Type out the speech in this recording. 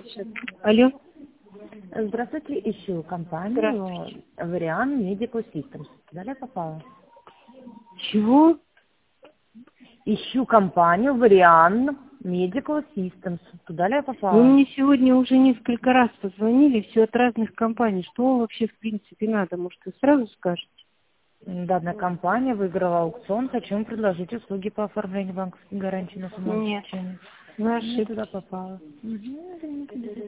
Алло. Здравствуйте, ищу компанию Вариан Medical Systems. Туда ли я попала? Чего? Ищу компанию Вариан Medical Systems. Туда ли я попала? Вы мне сегодня уже несколько раз позвонили, все от разных компаний. Что вам вообще в принципе надо? Может, вы сразу скажете? Данная компания выиграла аукцион. Хочу им предложить услуги по оформлению банковской гарантии на Нет. самообеспечение. Вы Я туда ошиблись. попала.